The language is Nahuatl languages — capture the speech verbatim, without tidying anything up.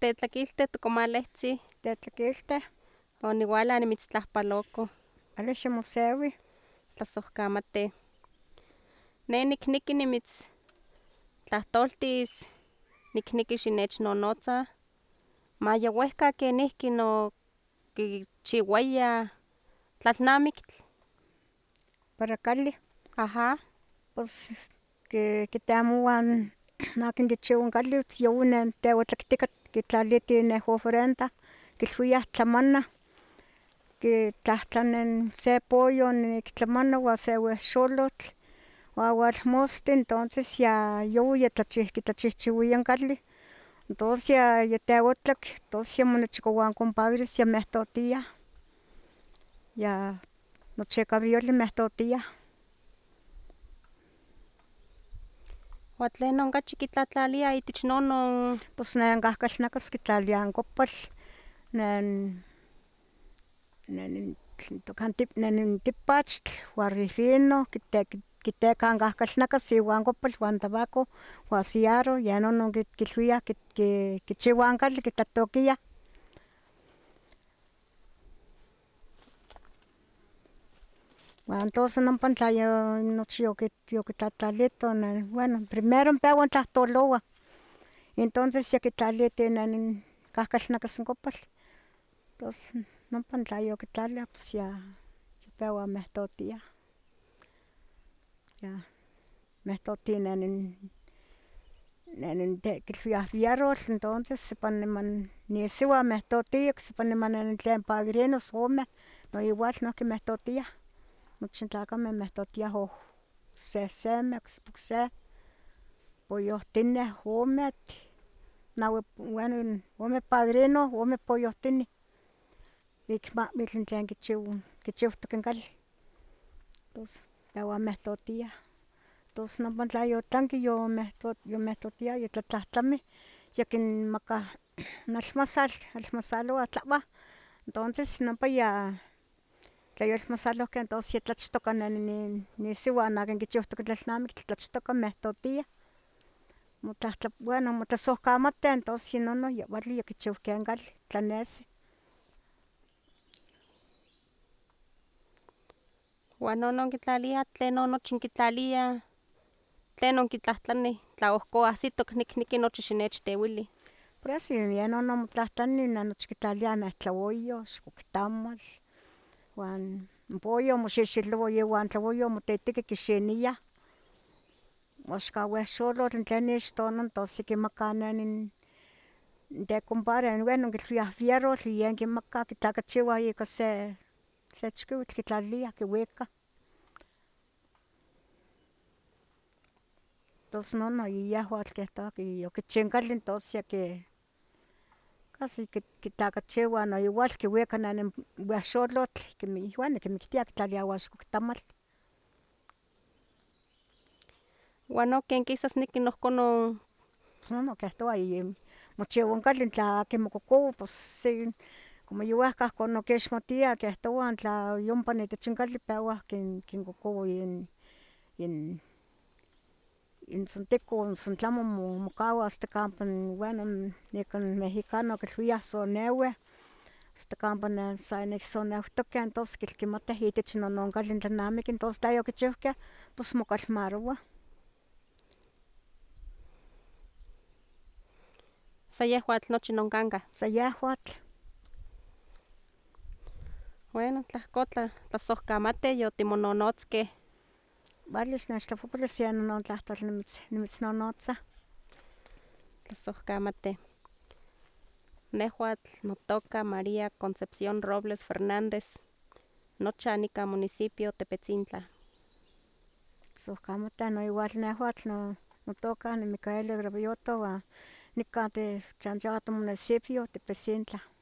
Tetlakilteh tokomalehtzin. Tetlakilteh. Oniuala nimitztlahpaloko. Ale ximosewi. Tlasojkamateh. Ne nikniki nimitstlahtoltis, nikniki xinechnonotzah maya wehka kenihki no kichiwayah tlalnamiktl. Para kali. Aha. Pos ke kitemowah akin kichiwa n kali yowih nen teotlaktika kitlaliti neh ofrenda, kilwiah tlamanah, kitlahtlanih se pollo niktlamana ua se wehxolotl, ua ualmostih entonces ya yowih kitlachihchiwiah n kali, entos ya yateotlak, tos ya monechikoua n compadres ya mehtotiah, ya nochi ika violi mehtotiah. Ua tlen okachi kitlatlaliah itech nonon. Pos nen kahkalnakatl kitlaliah n kopal, nen nen tlen itoka nen tipachtl ua rifino kitekah n kahkalnakatl iwan kopal wan tabaco ua ciarro ya nonon kilwiah kichiwah n kali kitlatokiah. Wan tos ompa tla nochi yokitlatlalitoh bueno primero pewa tlahtolowah, entonces ya kitlaliti nen kahkalnakatl n kopal, tos ompa tla yokitlaliah pos ya pewa mehtotiah, ya mehtoti nen nen kilwiah viarotl entonces ompa niman isiwa mehtotia ocsipa niman tlen padrinos omeh no igual nohki mehtotiah, nochi n tlakameh mehtotiah sehsemeh ocsipa okse, pollohtineh ome, naui bueno ome padrinos ome pollohtinih, ik mahmili tlen kichiutok n kali, tos pewa mehtotiah, tos ompa tla yotlanki yomehtotiaya yatlahtlamih yakinmakah n almasal, almasalohua tlahbah, entonces ompa ya tlayolmasalohkeh entos ya tlachtoka n isiwa akin kichiutok tlalnamiktli tlachtoka mehtotiah, bueno motlasohkamateh entos yeh nonon yowali yokichiukeh n kali tlanesi. Ua nonon kitlaliah tlenon nochi kitlaliah, tlenon kitlahtlanih tla ohko ahsitok nikniki nochi xinechtewili. Por eso yeh nonon motlahtlanih ne nochi kitlaliah neh tlaoyoh, xokohtamal, wan pollo moxexelowa iwan tlaoyoh moteteki kixiniah, ua axkan wehxolotl tlen ixtonon tos yakimakah n tecompadre bueno kilwiah viarotl yen kimakah kitlakachiwah ika se chikiuitl kitlaliliah kiwikah, tos nonon yehwatl kihtowa yokichi n kali tos yaki casi kitlakachiwah no igual kiwika n wehxolotl bueno kimiktiah kitlaliah iwan xokohtamal. Ua no ken kisas niki nohkonon. Pos nonon kihtowa mochiwa n kali tla akin mokokowa pos sí como yowehka ihkon kixmatiah kihtowah tla yompa itech n kali pewa kinkokowa in intzontekon noso tlamo mokawa asta kampa bueno nikan mexicano kilwiah soneueh, asta kampa sa soneutokeh entos kilkimateh itech nonon kali tlalnamiki entos tla yokichiuhkeh pos mokalmarowah. San yehwatl nochi non kankah. San yehwatl. Bueno tlahko tlasohkamateh yotimononotzkeh. Vale xinechtlapojpolui se non tlahtoli nimitznonotza. Tlasohkamateh. Nehuatl notoka María Concepción Robles Fernández, nochan nikan municipio Tepetzintla. Tlasohkamateh no igual nehuatl notoka Micaela Gravioto ua nikan titlan yato municipio Tepetzintla.